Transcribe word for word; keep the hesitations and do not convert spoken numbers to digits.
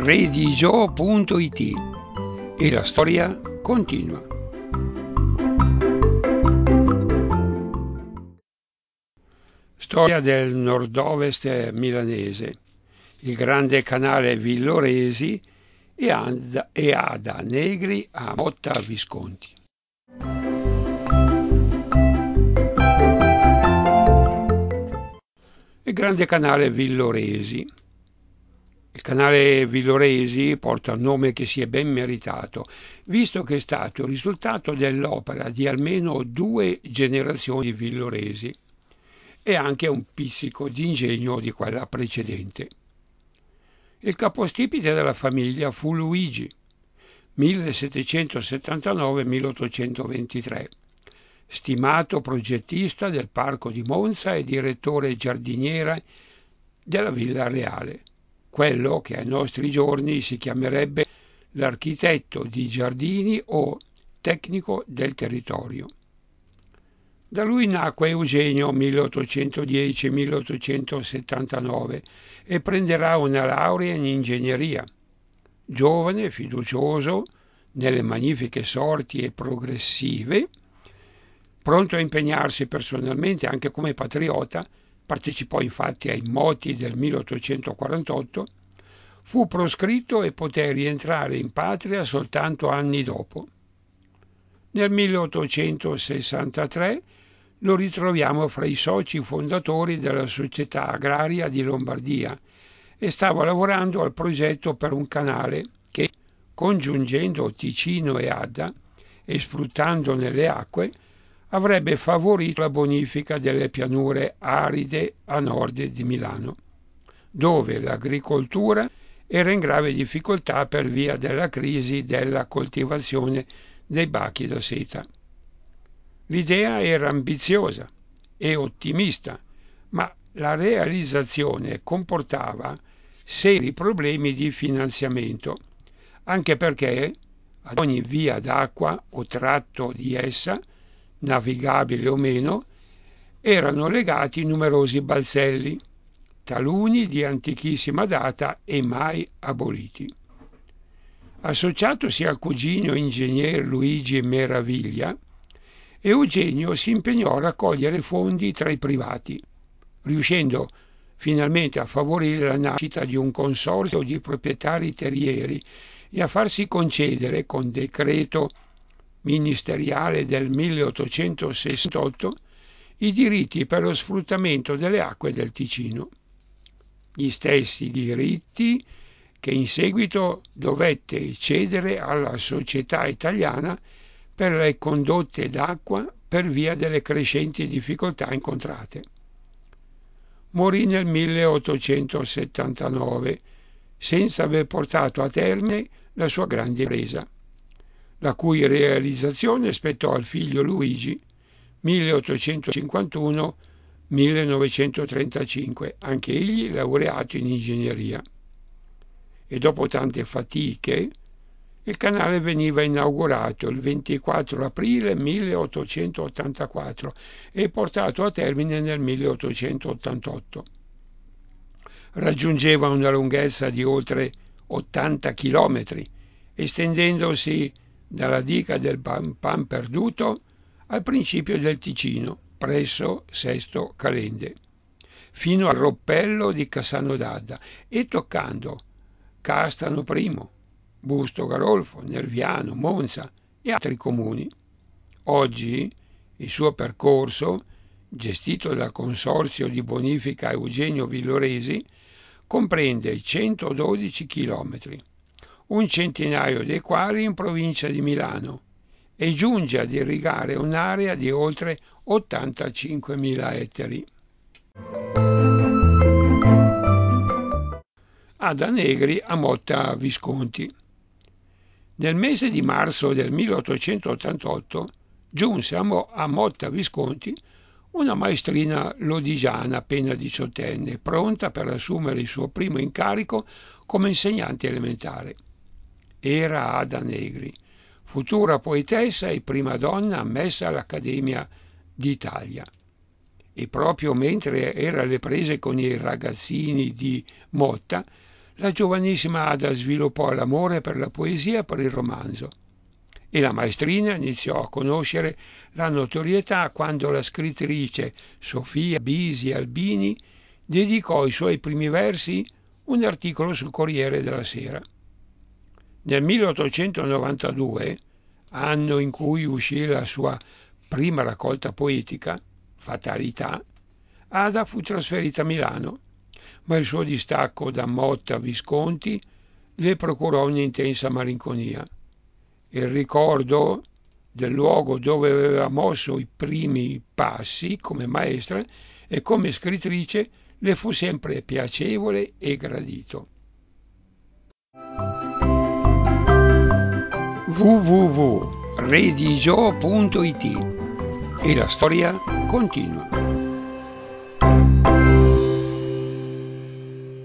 redigio punto it e la storia continua. Storia del nord-ovest milanese, il grande canale Villoresi e Ada, e Ada Negri a Motta Visconti. Il grande canale Villoresi. Il canale Villoresi porta un nome che si è ben meritato, visto che è stato il risultato dell'opera di almeno due generazioni di villoresi e anche un pizzico di ingegno di quella precedente. Il capostipite della famiglia fu Luigi, millesettecentosettantanove milleottocentoventitré, stimato progettista del Parco di Monza e direttore giardiniere della Villa Reale, quello che ai nostri giorni si chiamerebbe l'architetto di giardini o tecnico del territorio. Da lui nacque Eugenio milleottocentodieci milleottocentosettantanove e prenderà una laurea in ingegneria. Giovane, fiducioso nelle magnifiche sorti e progressive, pronto a impegnarsi personalmente anche come patriota, partecipò infatti ai moti del milleottocentoquarantotto, fu proscritto e poté rientrare in patria soltanto anni dopo. Nel milleottocentosessantatré lo ritroviamo fra i soci fondatori della Società Agraria di Lombardia e stava lavorando al progetto per un canale che, congiungendo Ticino e Adda e sfruttandone le acque, avrebbe favorito la bonifica delle pianure aride a nord di Milano, dove l'agricoltura era in grave difficoltà per via della crisi della coltivazione dei bachi da seta. L'idea era ambiziosa e ottimista, ma la realizzazione comportava seri problemi di finanziamento, anche perché ad ogni via d'acqua o tratto di essa, navigabile o meno, erano legati numerosi balzelli, taluni di antichissima data e mai aboliti. Associatosi al cugino ingegner Luigi Meraviglia, Eugenio si impegnò a raccogliere fondi tra i privati, riuscendo finalmente a favorire la nascita di un consorzio di proprietari terrieri e a farsi concedere con decreto ministeriale del milleottocentosessantotto i diritti per lo sfruttamento delle acque del Ticino. Gli stessi diritti che in seguito dovette cedere alla Società Italiana per le condotte d'acqua per via delle crescenti difficoltà incontrate. Morì nel milleottocentosettantanove senza aver portato a termine la sua grande impresa, la cui realizzazione spettò al figlio Luigi milleottocentocinquantuno millenovecentotrentacinque, anche egli laureato in ingegneria. E dopo tante fatiche, il canale veniva inaugurato il ventiquattro aprile milleottocentottantaquattro e portato a termine nel milleottocentottantotto. Raggiungeva una lunghezza di oltre ottanta chilometri, estendendosi dalla diga del Pan Perduto al principio del Ticino, presso Sesto Calende, fino al roppello di Cassano d'Adda e toccando Castano Primo, Busto Garolfo, Nerviano, Monza e altri comuni. Oggi il suo percorso, gestito dal Consorzio di Bonifica Eugenio Villoresi, comprende centododici chilometri, un centinaio dei quali in provincia di Milano, e giunge ad irrigare un'area di oltre ottantacinquemila ettari. Ada Negri a Motta Visconti. Nel mese di marzo del milleottocentottantotto giunse a, Mo- a Motta Visconti una maestrina lodigiana appena diciottenne, pronta per assumere il suo primo incarico come insegnante elementare. Era Ada Negri, futura poetessa e prima donna ammessa all'Accademia d'Italia. E proprio mentre era alle prese con i ragazzini di Motta, la giovanissima Ada sviluppò l'amore per la poesia e per il romanzo, e la maestrina iniziò a conoscere la notorietà quando la scrittrice Sofia Bisi Albini dedicò ai suoi primi versi un articolo sul Corriere della Sera. Nel milleottocentonovantadue, anno in cui uscì la sua prima raccolta poetica, Fatalità, Ada fu trasferita a Milano, ma il suo distacco da Motta Visconti le procurò un'intensa malinconia. Il ricordo del luogo dove aveva mosso i primi passi come maestra e come scrittrice le fu sempre piacevole e gradito. w w w punto redigio punto it E la storia continua.